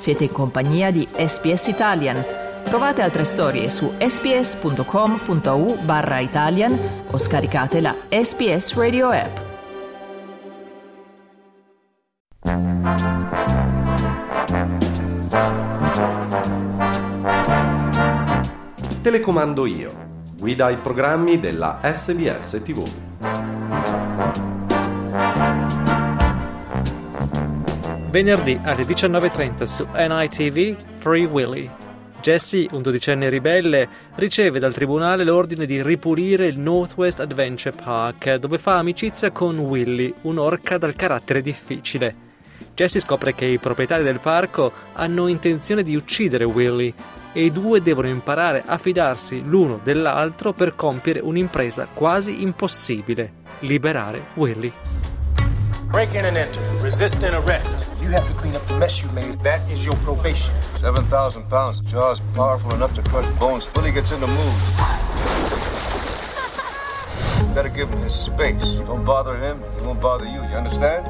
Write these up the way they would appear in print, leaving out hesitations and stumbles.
Siete in compagnia di SBS Italian. Trovate altre storie su sbs.com.au/Italian o scaricate la SBS Radio app. Telecomando io. Guida i programmi della SBS TV. Venerdì alle 19:30 su NITV Free Willy. Jesse, un dodicenne ribelle, riceve dal tribunale l'ordine di ripulire il Northwest Adventure Park, dove fa amicizia con Willy, un'orca dal carattere difficile. Jesse scopre che i proprietari del parco hanno intenzione di uccidere Willy e i due devono imparare a fidarsi l'uno dell'altro per compiere un'impresa quasi impossibile: liberare Willy. Break in and enter. Resist and arrest. You have to clean up the mess you made. That is your probation. 7,000 pounds. Jaws powerful enough to crush bones. Willie gets in the mood. You gotta give him his space. Don't bother him, he won't bother you. You understand?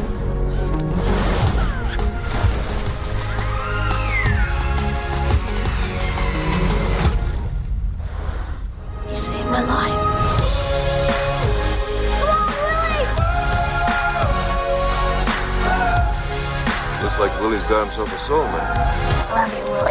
You saved my life. Looks like Willie's got himself a soul, man. Love you, Willie.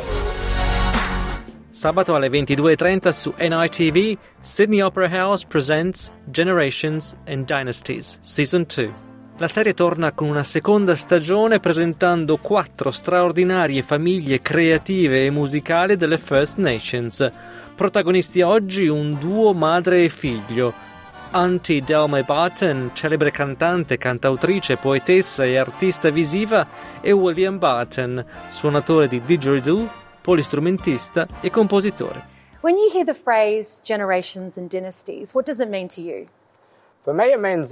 Sabato alle 22:30 su NITV, Sydney Opera House presents Generations and Dynasties, Season 2. La serie torna con una seconda stagione presentando 4 straordinarie famiglie creative e musicali delle First Nations. Protagonisti oggi un duo madre e figlio. Auntie Delma Barton, celebre cantante, cantautrice, poetessa e artista visiva, e William Barton, suonatore di didgeridoo, polistrumentista e compositore. When you hear the phrase generations and dynasties, what does it mean to you? For me, it means,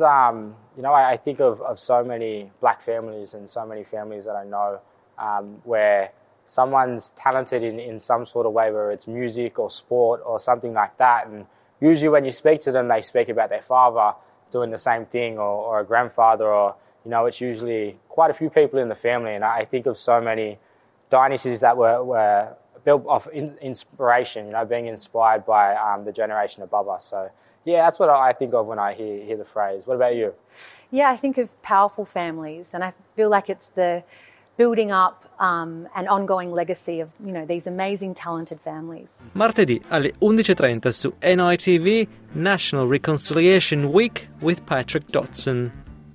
I think of so many black families and so many families that I know where someone's talented in some sort of way, whether it's music or sport or something like that. And usually when you speak to them, they speak about their father doing the same thing or a grandfather or, it's usually quite a few people in the family. And I think of so many dynasties that were built off inspiration, being inspired by the generation above us. So, yeah, that's what I think of when I hear the phrase. What about you? Yeah, I think of powerful families, and I feel like it's the building up an ongoing legacy of, these amazing, talented families. Martedì alle 11:30 su NITV National Reconciliation Week with Patrick Dodson.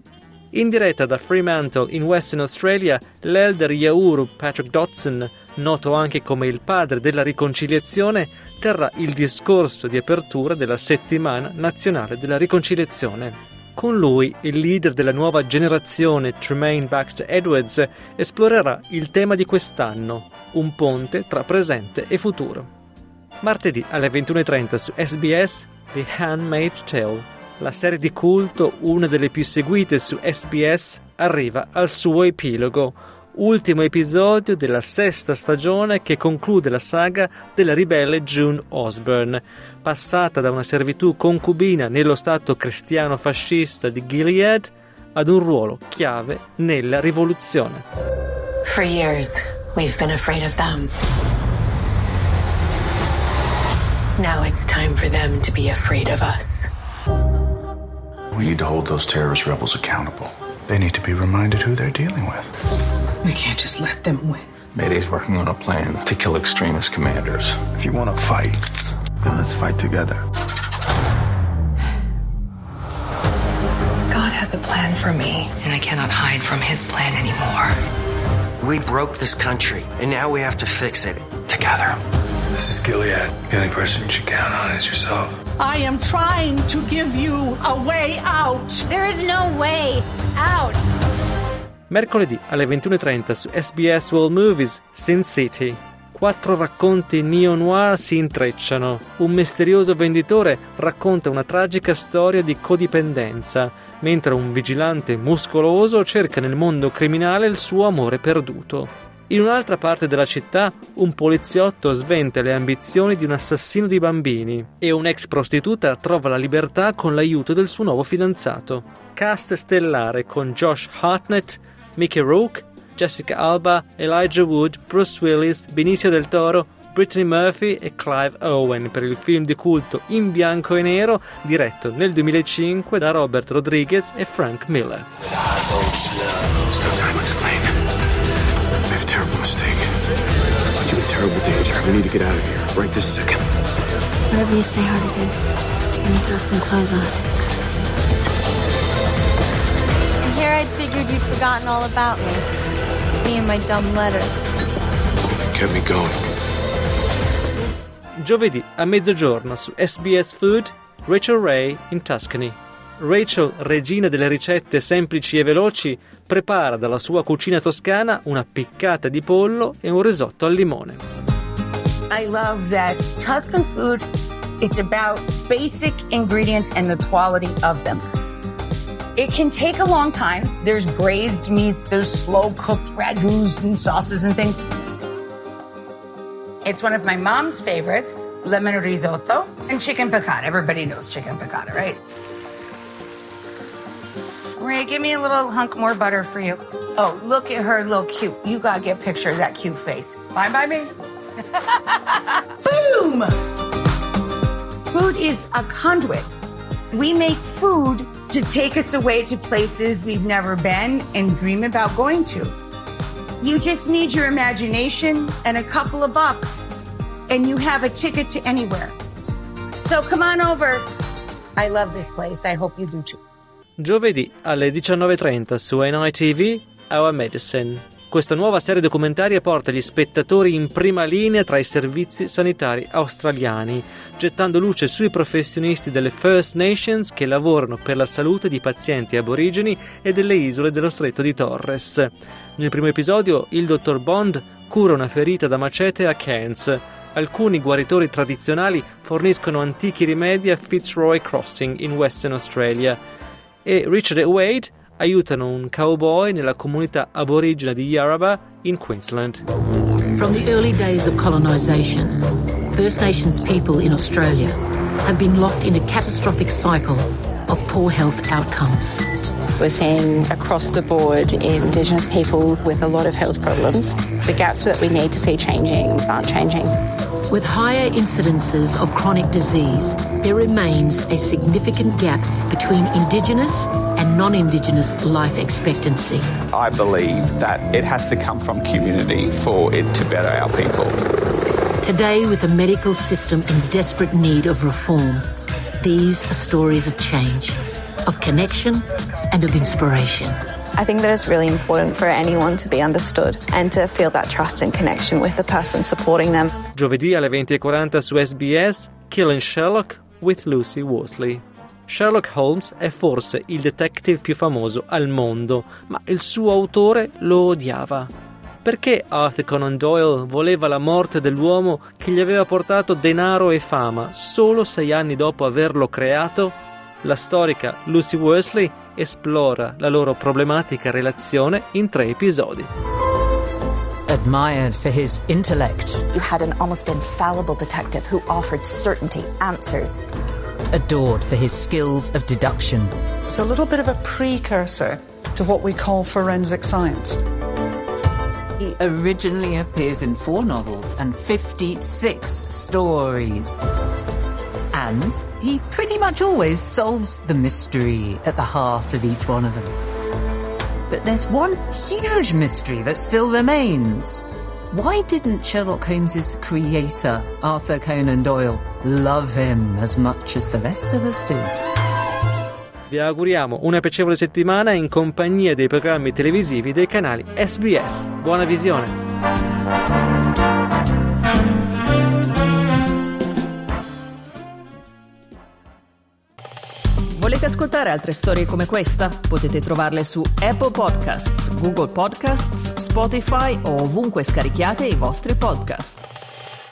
In diretta da Fremantle in Western Australia, l'elder Yauru Patrick Dodson, noto anche come il padre della riconciliazione, terrà il discorso di apertura della Settimana Nazionale della Riconciliazione. Con lui, il leader della nuova generazione, Tremaine Baxter Edwards, esplorerà il tema di quest'anno, un ponte tra presente e futuro. Martedì alle 21:30 su SBS, The Handmaid's Tale. La serie di culto, una delle più seguite su SBS, arriva al suo epilogo, ultimo episodio della 6ª stagione che conclude la saga della ribelle June Osborne, passata da una servitù concubina nello stato cristiano fascista di Gilead ad un ruolo chiave nella rivoluzione. For years, we've been afraid of them. Now it's time for them to be afraid of us. We need to hold those terrorist rebels accountable. They need to be reminded who they're dealing with. We can't just let them win. Mayday's working on a plan to kill extremist commanders. If you want to fight, then let's fight together. God has a plan for me, and I cannot hide from his plan anymore. We broke this country, and now we have to fix it together. This is Gilead. The only person you should count on is yourself. I am trying to give you a way out. There is no way out. Mercoledì alle 21:30 su SBS World Movies, Sin City. 4 racconti neo-noir si intrecciano. Un misterioso venditore racconta una tragica storia di codipendenza, mentre un vigilante muscoloso cerca nel mondo criminale il suo amore perduto. In un'altra parte della città, un poliziotto sventa le ambizioni di un assassino di bambini e un'ex prostituta trova la libertà con l'aiuto del suo nuovo fidanzato. Cast stellare con Josh Hartnett, Mickey Rourke, Jessica Alba, Elijah Wood, Bruce Willis, Benicio del Toro, Brittany Murphy e Clive Owen per il film di culto In bianco e nero diretto nel 2005 da Robert Rodriguez e Frank Miller. Still time to explain. I made a terrible mistake. Put you in terrible danger. We need to get out of here right this second. Whatever you say, Hardigan. Let me throw some clothes on. Here I figured you'd forgotten all about me and my dumb letters. Kept me going. Giovedì a mezzogiorno su SBS Food, Rachel Ray in Tuscany. Rachel, regina delle ricette semplici e veloci, prepara dalla sua cucina toscana una piccata di pollo e un risotto al limone. I love that Tuscan food, it's about basic ingredients and the quality of them. It can take a long time. There's braised meats, there's slow-cooked ragouts and sauces and things. It's one of my mom's favorites, lemon risotto and chicken piccata. Everybody knows chicken piccata, right? Ray, give me a little hunk more butter for you. Oh, look at her, look cute. You gotta get a picture of that cute face. Bye by me. Boom! Food is a conduit. We make food to take us away to places we've never been and dream about going to. You just need your imagination and a couple of bucks, and you have a ticket to anywhere. So come on over. I love this place. I hope you do too. Giovedì alle 19:30 su NITV, Our Medicine. Questa nuova serie documentaria porta gli spettatori in prima linea tra i servizi sanitari australiani, gettando luce sui professionisti delle First Nations che lavorano per la salute di pazienti aborigeni e delle isole dello Stretto di Torres. Nel primo episodio, il dottor Bond cura una ferita da macete a Cairns. Alcuni guaritori tradizionali forniscono antichi rimedi a Fitzroy Crossing in Western Australia e Richard e Wade aiutano un cowboy nella comunità aborigena di Yarrabah in Queensland. From the early days of colonisation, First Nations people in Australia have been locked in a catastrophic cycle of poor health outcomes. We're seeing across the board Indigenous people with a lot of health problems. The gaps that we need to see changing aren't changing. With higher incidences of chronic disease, there remains a significant gap between Indigenous and non-Indigenous life expectancy. I believe that it has to come from community for it to better our people. Today, with a medical system in desperate need of reform, these are stories of change, of connection and of inspiration. I think that it's really important for anyone to be understood and to feel that trust and connection with the person supporting them. Giovedì alle 20:40 su SBS, Killing Sherlock with Lucy Worsley. Sherlock Holmes è forse il detective più famoso al mondo, ma il suo autore lo odiava. Perché Arthur Conan Doyle voleva la morte dell'uomo che gli aveva portato denaro e fama solo 6 anni dopo averlo creato? La storica Lucy Worsley esplora la loro problematica relazione in 3 episodi. Admired for his intellect. You had an almost infallible detective who offered certainty, answers. Adored for his skills of deduction. It's a little bit of a precursor to what we call forensic science. He originally appears in 4 novels and 56 stories. And he pretty much always solves the mystery at the heart of each one of them. But there's one huge mystery that still remains. Why didn't Sherlock Holmes' creator, Arthur Conan Doyle, love him as much as the rest of us do? Vi auguriamo una piacevole settimana in compagnia dei programmi televisivi dei canali SBS. Buona visione! Volete ascoltare altre storie come questa? Potete trovarle su Apple Podcasts, Google Podcasts, Spotify o ovunque scarichiate i vostri podcast.